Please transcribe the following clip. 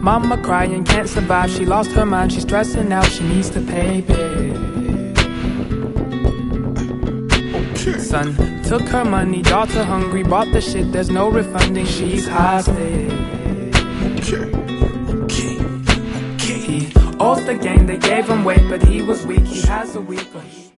Mama crying, can't survive, she lost her mind, she's stressing out, she needs to pay back. Son took her money, daughter hungry, bought the shit, there's no refunding, she's hostage. He owes the gang, they gave him weight, but he was weak, he has a weak.